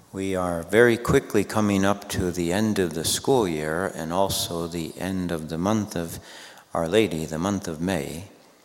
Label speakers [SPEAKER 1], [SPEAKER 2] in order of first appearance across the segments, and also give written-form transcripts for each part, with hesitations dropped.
[SPEAKER 1] We are very quickly coming up to the end of the school year and also the end of the month of Our Lady, the month of May.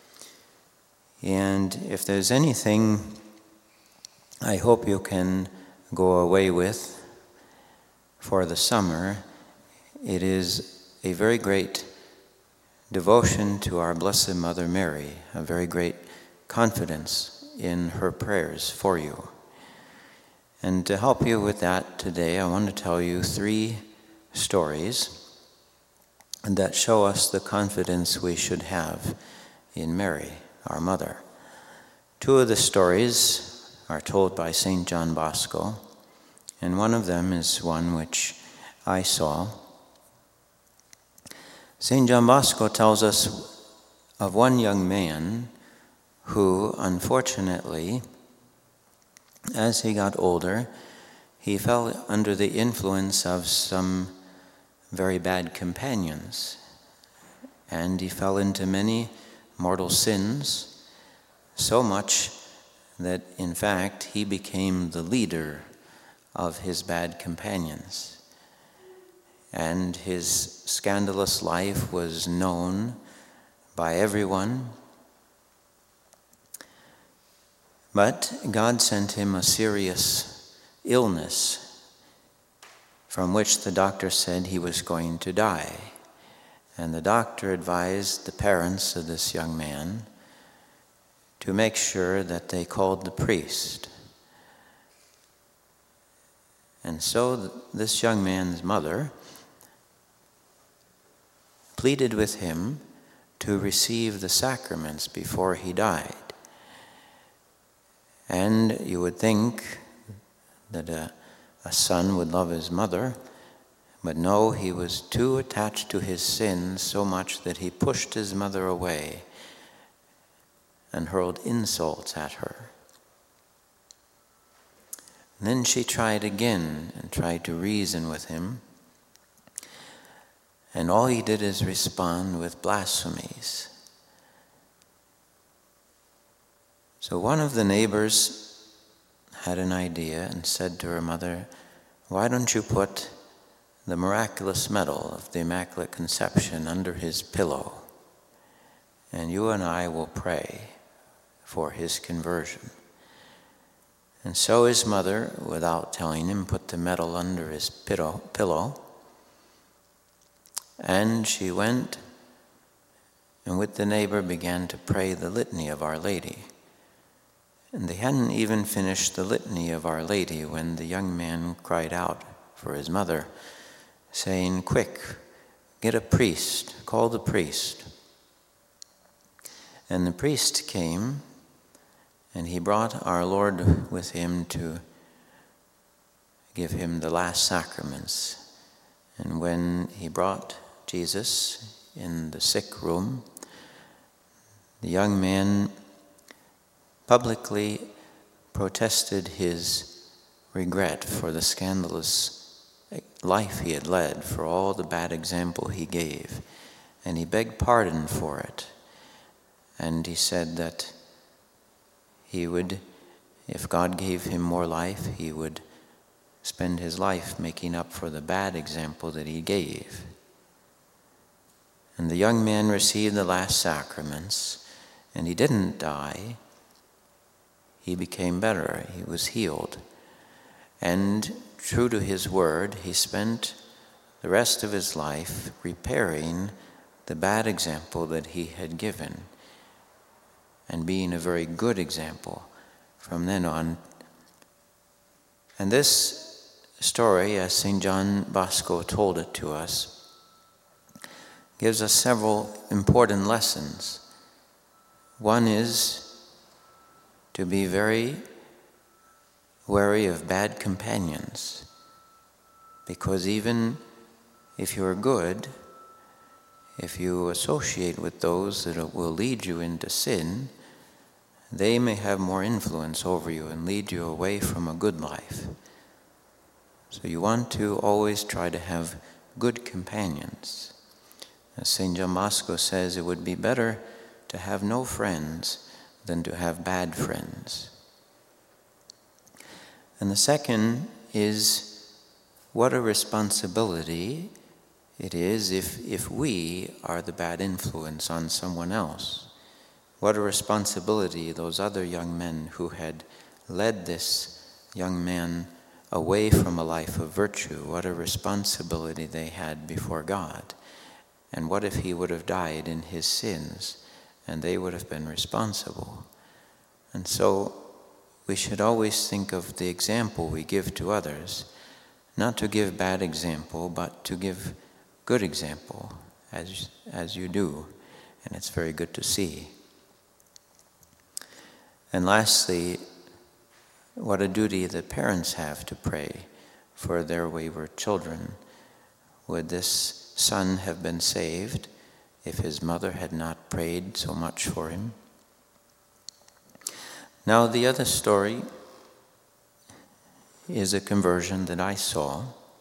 [SPEAKER 1] And if there's anything I hope you can go away with for the summer, it is a very great devotion to our Blessed Mother Mary, a very great confidence in her prayers for you. And to help you with that today, I want to tell you 3 stories that show us the confidence we should have in Mary, our mother. 2 of the stories are told by St. John Bosco, and one of them is one which I saw. St. John Bosco tells us of one young man who, unfortunately, as he got older, he fell under the influence of some very bad companions, and he fell into many mortal sins, so much that, in fact, he became the leader of his bad companions. And his scandalous life was known by everyone. But God sent him a serious illness from which the doctor said he was going to die. And the doctor advised the parents of this young man to make sure that they called the priest. And so this young man's mother pleaded with him to receive the sacraments before he died. And you would think that a son would love his mother, but no, he was too attached to his sins so much that he pushed his mother away and hurled insults at her. And then she tried again and tried to reason with him, and all he did is respond with blasphemies. So one of the neighbors had an idea and said to her mother, "Why don't you put the miraculous medal of the Immaculate Conception under his pillow, and you and I will pray for his conversion." And so his mother, without telling him, put the medal under his pillow, and she went and with the neighbor began to pray the litany of Our Lady. And they hadn't even finished the litany of Our Lady when the young man cried out for his mother, saying, "Quick, get a priest, call the priest." And the priest came, and he brought our Lord with him to give him the last sacraments. And when he brought Jesus in the sick room, the young man publicly protested his regret for the scandalous life he had led, for all the bad example he gave, and he begged pardon for it. And he said that he would, if God gave him more life, he would spend his life making up for the bad example that he gave. And the young man received the last sacraments, and he didn't die. He became better, he was healed. And true to his word, he spent the rest of his life repairing the bad example that he had given and being a very good example from then on. And this story, as St. John Bosco told it to us, gives us several important lessons. One is to be very wary of bad companions, because even if you're good, if you associate with those that will lead you into sin, they may have more influence over you and lead you away from a good life. So you want to always try to have good companions. As St. John Bosco says, it would be better to have no friends than to have bad friends. And the second is what a responsibility it is if we are the bad influence on someone else. What a responsibility those other young men who had led this young man away from a life of virtue, what a responsibility they had before God. And what if he would have died in his sins and they would have been responsible? And so we should always think of the example we give to others, not to give bad example, but to give good example, as you do. And it's very good to see. And lastly, what a duty the parents have to pray for their wayward children. Would this son have been saved if his mother had not prayed so much for him? Now, the other story is a conversion that I saw.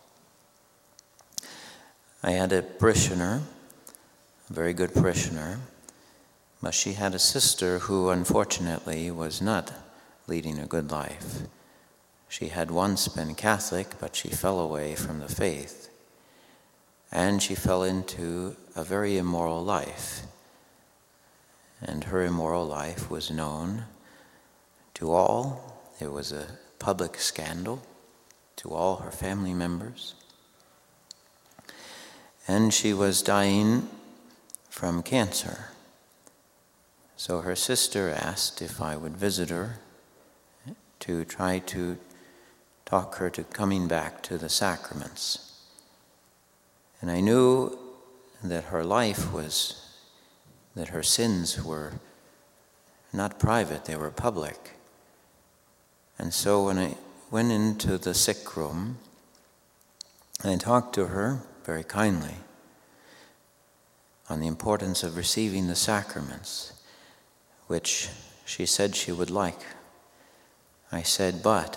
[SPEAKER 1] I had a parishioner, a very good parishioner, but she had a sister who unfortunately was not leading a good life. She had once been Catholic, but she fell away from the faith. And she fell into a very immoral life. And her immoral life was known to all. It was a public scandal to all her family members. And she was dying from cancer. So her sister asked if I would visit her to try to talk her to coming back to the sacraments. And I knew that her life was, that her sins were not private, they were public. And so when I went into the sick room, I talked to her very kindly on the importance of receiving the sacraments, which she said she would like. I said, but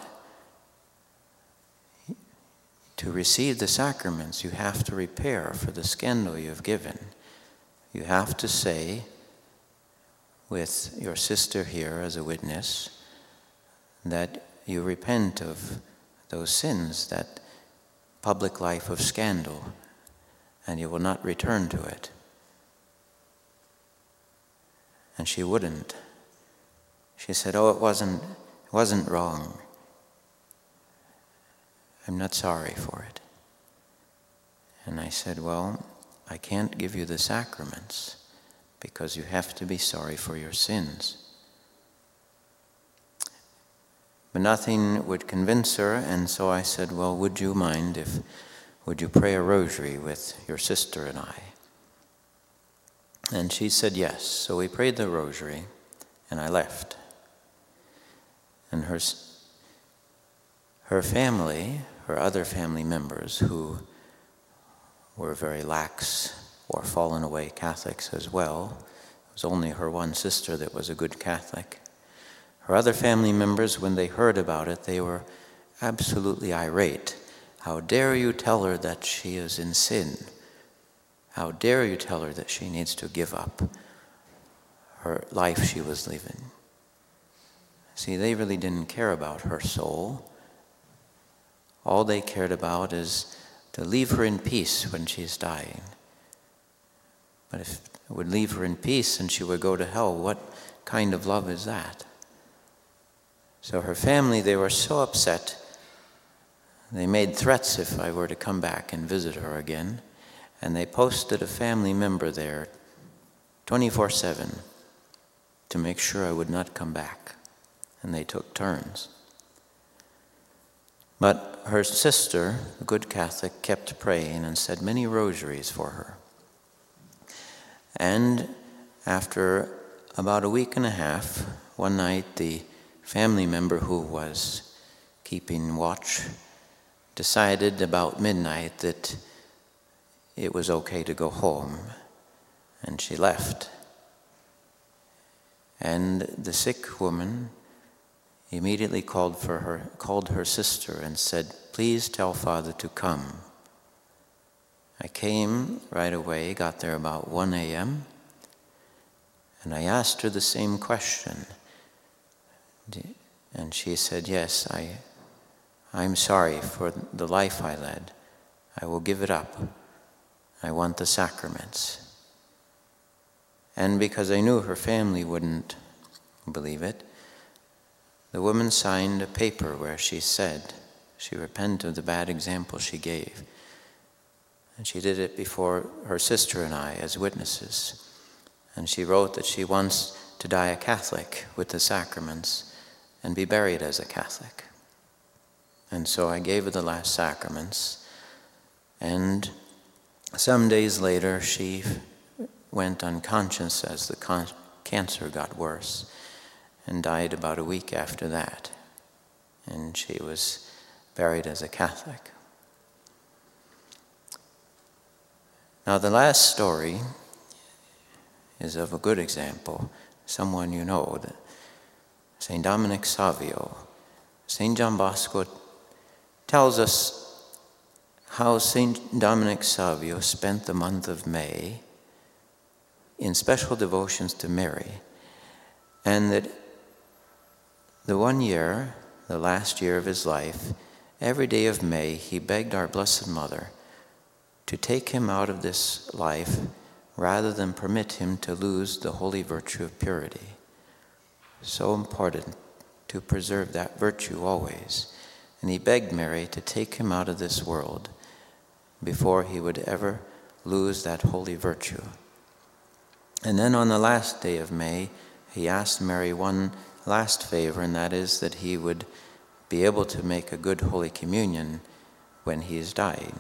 [SPEAKER 1] to receive the sacraments, you have to repair for the scandal you have given. You have to say, with your sister here as a witness, that you repent of those sins, that public life of scandal, and you will not return to it. And she wouldn't. She said, oh, it wasn't wrong. I'm not sorry for it. And I said, well, I can't give you the sacraments because you have to be sorry for your sins. But nothing would convince her, and so I said, well, would you pray a rosary with your sister and I? And she said yes. So we prayed the rosary, and I left. And her family, her other family members who were very lax or fallen away Catholics as well, it was only her one sister that was a good Catholic. Her other family members, when they heard about it, they were absolutely irate. How dare you tell her that she is in sin? How dare you tell her that she needs to give up her life she was living? See, they really didn't care about her soul. All they cared about is to leave her in peace when she's dying. But if it would leave her in peace and she would go to hell, what kind of love is that? So her family, they were so upset, they made threats if I were to come back and visit her again, and they posted a family member there 24/7 to make sure I would not come back, and they took turns. But her sister, a good Catholic, kept praying and said many rosaries for her. And after about a week and a half, one night the family member who was keeping watch decided about midnight that it was okay to go home, and she left. And the sick woman immediately called her sister and said, please tell Father to come. I came right away, got there about 1 a.m., and I asked her the same question. And she said, yes, I'm sorry for the life I led. I will give it up. I want the sacraments. And because I knew her family wouldn't believe it, the woman signed a paper where she said she repented of the bad example she gave. And she did it before her sister and I as witnesses. And she wrote that she wants to die a Catholic with the sacraments and be buried as a Catholic. And so I gave her the last sacraments. And some days later, she went unconscious as the cancer got worse and died about a week after that. And she was buried as a Catholic. Now, the last story is of a good example, someone you know, St. Dominic Savio. St. John Bosco tells us how St. Dominic Savio spent the month of May in special devotions to Mary, and that the one year, the last year of his life, every day of May, he begged our Blessed Mother to take him out of this life rather than permit him to lose the holy virtue of purity. So important to preserve that virtue always. And he begged Mary to take him out of this world before he would ever lose that holy virtue. And then on the last day of May, he asked Mary one last favor, and that is that he would be able to make a good Holy Communion when he is dying.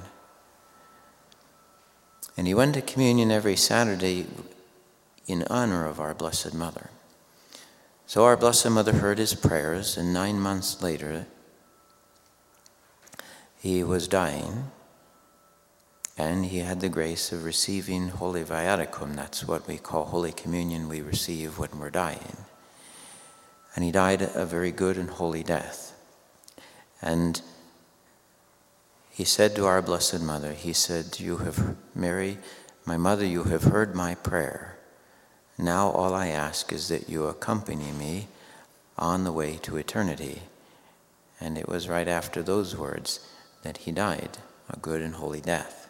[SPEAKER 1] And he went to communion every Saturday in honor of our Blessed Mother. So our Blessed Mother heard his prayers, and 9 months later, he was dying, and he had the grace of receiving Holy Viaticum. That's what we call Holy Communion we receive when we're dying. And he died a very good and holy death. And he said to our Blessed Mother, he said, Mary, my mother, you have heard my prayer. Now all I ask is that you accompany me on the way to eternity. And it was right after those words that he died, a good and holy death.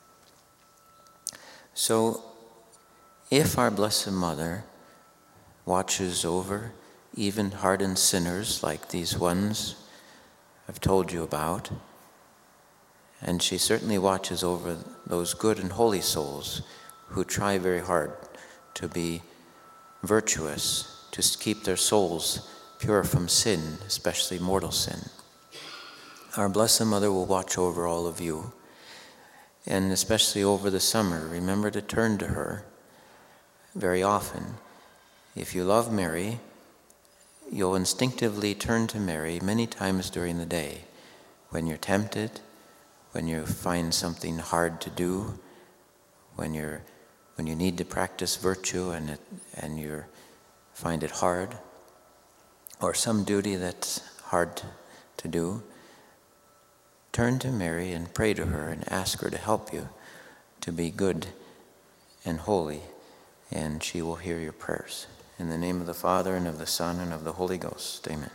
[SPEAKER 1] So, if our Blessed Mother watches over even hardened sinners like these ones I've told you about, and she certainly watches over those good and holy souls who try very hard to be virtuous, to keep their souls pure from sin, especially mortal sin. Our Blessed Mother will watch over all of you, and especially over the summer, remember to turn to her very often. If you love Mary, you'll instinctively turn to Mary many times during the day. When you're tempted, when you find something hard to do, when you need to practice virtue and you find it hard, or some duty that's hard to do, turn to Mary and pray to her and ask her to help you to be good and holy, and she will hear your prayers. In the name of the Father, and of the Son, and of the Holy Ghost. Amen.